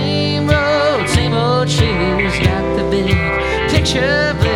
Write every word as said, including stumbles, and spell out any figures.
Same road, same old shoes. Got the big picture blue.